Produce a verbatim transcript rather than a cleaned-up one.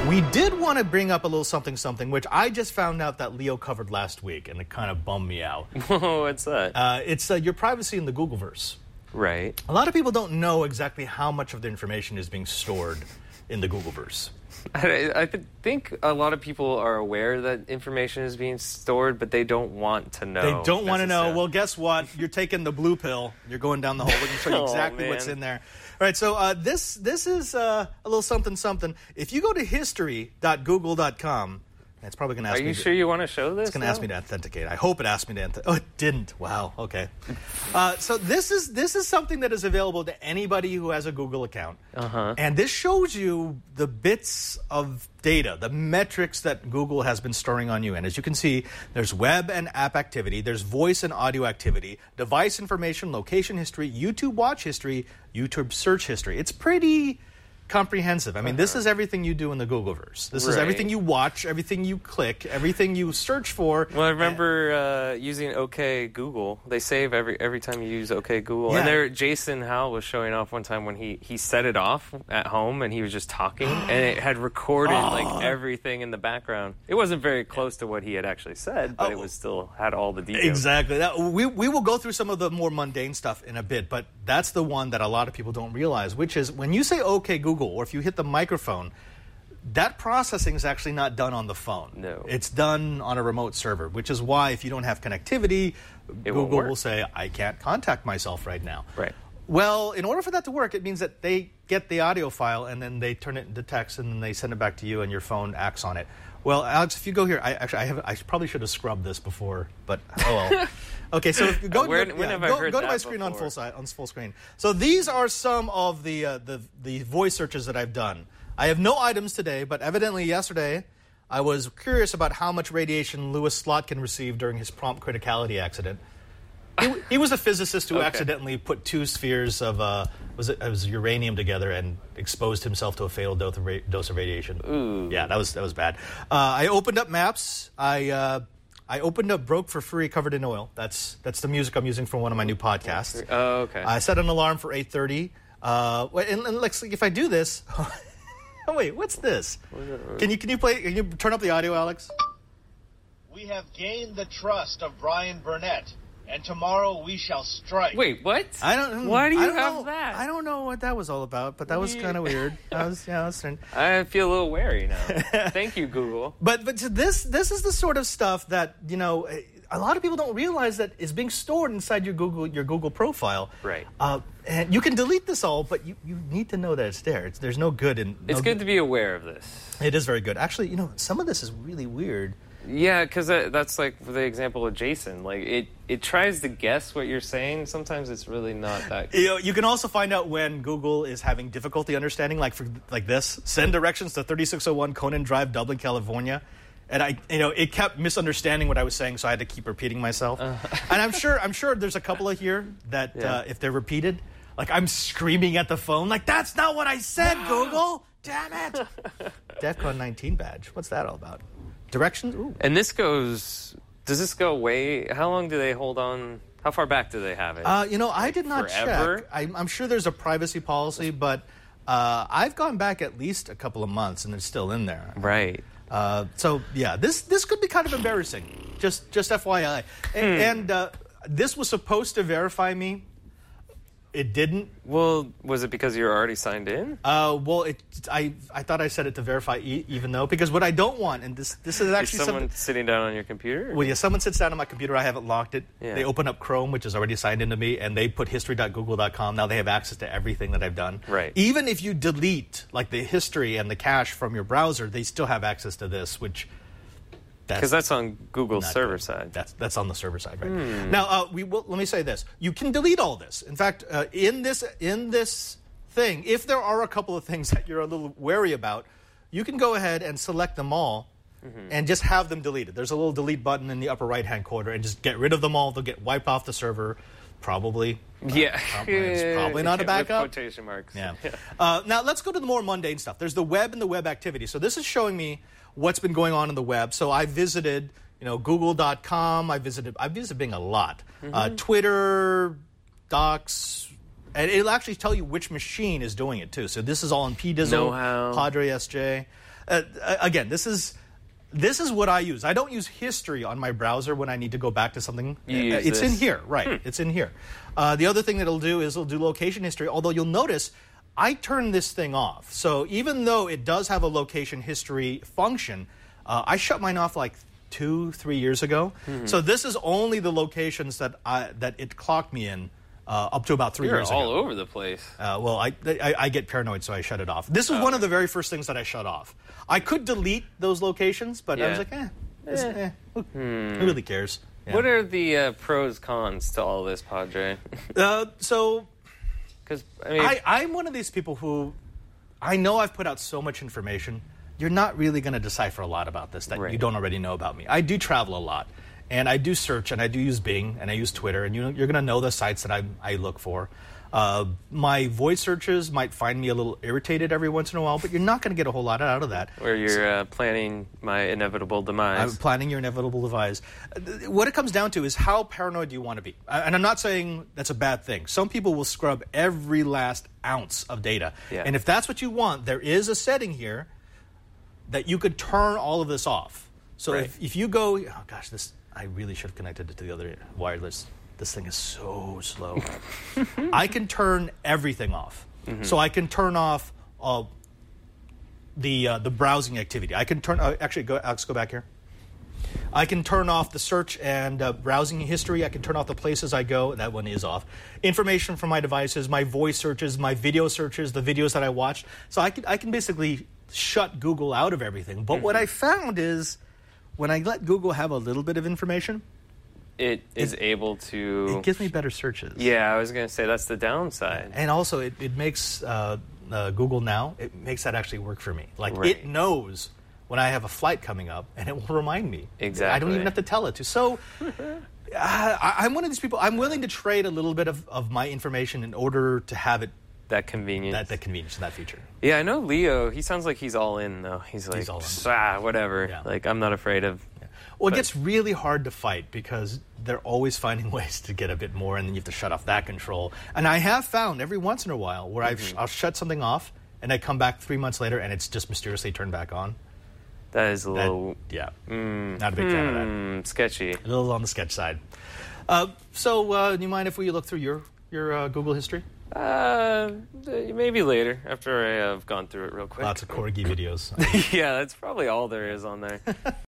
We did want to bring up a little something something, which I just found out that Leo covered last week, and it kind of bummed me out. What's that? Uh, it's uh, your privacy in the Googleverse. Right. A lot of people don't know exactly how much of the information is being stored in the Googleverse. I, I think a lot of people are aware that information is being stored, but they don't want to know. They don't want to know. Well, guess what? You're taking the blue pill. You're going down the hole. We can show you exactly oh, what's in there. All right, so uh, this this is uh, a little something something. If you go to history dot google dot com, it's probably going to ask me. me. Are you sure you want to show this? It's going to ask me to authenticate. I hope it asked me to authenticate. Oh, it didn't. Wow. Okay. Uh, so this is this is something that is available to anybody who has a Google account. Uh-huh. And this shows you the bits of data, the metrics that Google has been storing on you. And as you can see, there's web and app activity, there's voice and audio activity, device information, location history, YouTube watch history, YouTube search history. It's pretty comprehensive. I mean, uh-huh. this is everything you do in the Googleverse. This right. is everything you watch, everything you click, everything you search for. Well, I remember uh, using OK Google. They save every every time you use OK Google. Yeah. And there, Jason Howell was showing off one time when he, he set it off at home and he was just talking, and it had recorded oh. like everything in the background. It wasn't very close to what he had actually said, but oh. it was still had all the details. Exactly. That, we we will go through some of the more mundane stuff in a bit, but that's the one that a lot of people don't realize, which is when you say OK Google, or if you hit the microphone, that processing is actually not done on the phone. No. It's done on a remote server, which is why if you don't have connectivity, it Google will say, I can't contact myself right now. Right. Well, in order for that to work, it means that they get the audio file and then they turn it into text and then they send it back to you and your phone acts on it. Well, Alex, if you go here, I actually I have I probably should have scrubbed this before, but oh well. Okay, so if you go, Where, go, when yeah, have I go, heard go to that my screen before? on full side on full screen. So these are some of the uh, the the voice searches that I've done. I have no items today, but evidently yesterday I was curious about how much radiation Louis Slotkin received during his prompt criticality accident. He, he was a physicist who okay. accidentally put two spheres of uh, was it, it was uranium together and exposed himself to a fatal dose of, ra- dose of radiation. Ooh. Yeah, that was that was bad. Uh, I opened up Maps. I uh, I opened up Broke for Free, Covered in Oil. That's that's the music I'm using for one of my new podcasts. Oh, okay. I set an alarm for eight thirty. Uh, and, and let's if I do this. Oh wait, what's this? Can you can you play? Can you turn up the audio, Alex? We have gained the trust of Brian Burnett, and tomorrow we shall strike. Wait, what? I don't. Why do you I don't have know, that? I don't know what that was all about, but that was kind of weird. I was, yeah, I was trying. I feel a little wary now. Thank you, Google. But but this this is the sort of stuff that you know a lot of people don't realize that is being stored inside your Google your Google profile. Right. Uh, and you can delete this all, but you, you need to know that it's there. It's, there's no good in. No it's good to be aware of this. It is very good. Actually, you know, some of this is really weird. Yeah, because that, that's like the example of Jason. Like it, it tries to guess what you're saying. Sometimes it's really not that. You know, you can also find out when Google is having difficulty understanding, like for like this. Send directions to thirty-six oh one Conan Drive, Dublin, California. And I, you know, it kept misunderstanding what I was saying, so I had to keep repeating myself. Uh. And I'm sure, I'm sure there's a couple of here that yeah. uh, if they're repeated, like I'm screaming at the phone, like that's not what I said, Google. Damn it. DEFCON nineteen badge. What's that all about? Directions? Ooh. And this goes, does this go way, how long do they hold on, how far back do they have it? Uh, you know, I did not Forever? check. I'm, I'm sure there's a privacy policy, but uh, I've gone back at least a couple of months and it's still in there. Right. Uh, so, yeah, this this could be kind of embarrassing, just just F Y I. And, Hmm. and uh, this was supposed to verify me. It didn't. Well, was it because you were already signed in? Uh, well, it, I I thought I set it to verify e- even though, because what I don't want, and this this is actually is someone something, sitting down on your computer? well, yeah, someone sits down on my computer, I haven't locked it. Yeah. They open up Chrome, which is already signed into me, and they put history dot google dot com. Now they have access to everything that I've done. Right. Even if you delete like the history and the cache from your browser, they still have access to this, which. Because that's on Google's Not server good. side. That's that's on the server side, right? Hmm. Now, uh, we will, let me say this: you can delete all this. In fact, uh, in this in this thing, if there are a couple of things that you're a little wary about, you can go ahead and select them all, mm-hmm. and just have them deleted. There's a little delete button in the upper right-hand corner, and just get rid of them all. They'll get wiped off the server, probably. Yeah, uh, probably, it's probably not a backup. With quotation marks. Yeah. uh, now let's go to the more mundane stuff. There's the web and the web activity. So this is showing me what's been going on in the web. So I visited. You know, Google dot com, I visited, I visited Bing a lot. Mm-hmm. Uh, Twitter, Docs, And it'll actually tell you which machine is doing it, too. So this is all in P Dizzle, Know-how. Padre S J. Uh, again, this is this is what I use. I don't use history on my browser when I need to go back to something. You use it's this. in here, right. Hmm. It's in here. Uh, the other thing that it'll do is it'll do location history, although you'll notice I turned this thing off. So even though it does have a location history function, uh, I shut mine off like two, three years ago. Mm-hmm. So this is only the locations that I, that it clocked me in uh, up to about three You're years all ago. over the place. Uh, well, I, I I get paranoid, so I shut it off. This was Oh. one of the very first things that I shut off. I could delete those locations, but I was Yeah. like, eh, it's, Eh. eh who, who really cares? Yeah. What are the uh, pros cons to all this, Padre? uh, so Because I mean, I, I'm one of these people who I know I've put out so much information. You're not really going to decipher a lot about this that Right. you don't already know about me. I do travel a lot, and I do search, and I do use Bing, and I use Twitter, and you know, you're going to know the sites that I, I look for. Uh, my voice searches might find me a little irritated every once in a while, but you're not going to get a whole lot out of that. where you're uh, planning my inevitable demise. I'm planning your inevitable demise. Uh, What it comes down to is how paranoid do you want to be? Uh, And I'm not saying that's a bad thing. Some people will scrub every last ounce of data. Yeah. And if that's what you want, there is a setting here that you could turn all of this off. So Right. if, if you go, oh gosh, this I really should have connected it to the other wireless. This thing is so slow. I can turn everything off. Mm-hmm. So I can turn off uh, the uh, the browsing activity. I can turn. Uh, actually, go. Alex, go back here. I can turn off the search and uh, browsing history. I can turn off the places I go. That one is off. Information from my devices, my voice searches, my video searches, the videos that I watched. So I can I can basically shut Google out of everything. But what I found is when I let Google have a little bit of information, it is able to. it gives me better searches. Yeah, I was going to say that's the downside. And also, it, it makes uh, uh, Google Now, it makes that actually work for me. Like, Right. it knows when I have a flight coming up, and it will remind me. I Exactly. don't even have to tell it to. So, uh, I, I'm one of these people, I'm willing to trade a little bit of, of my information in order to have it, That convenience. that, that convenience, that feature. Yeah, I know Leo. He sounds like he's all in though. He's like, He's all in. ah, whatever. Yeah. Like I'm not afraid of. Well, it But- gets really hard to fight because they're always finding ways to get a bit more, and then you have to shut off that control. And I have found every once in a while where I've, Mm-hmm. I'll shut something off, and I come back three months later, and it's just mysteriously turned back on. That is a That- little yeah, not a big fan of that. mm, sketchy. A little on the sketch side. Uh, so, uh, do you mind if we look through your your uh, Google history? Uh, maybe later after I have gone through it real quick. Lots of corgi videos. Yeah, that's probably all there is on there.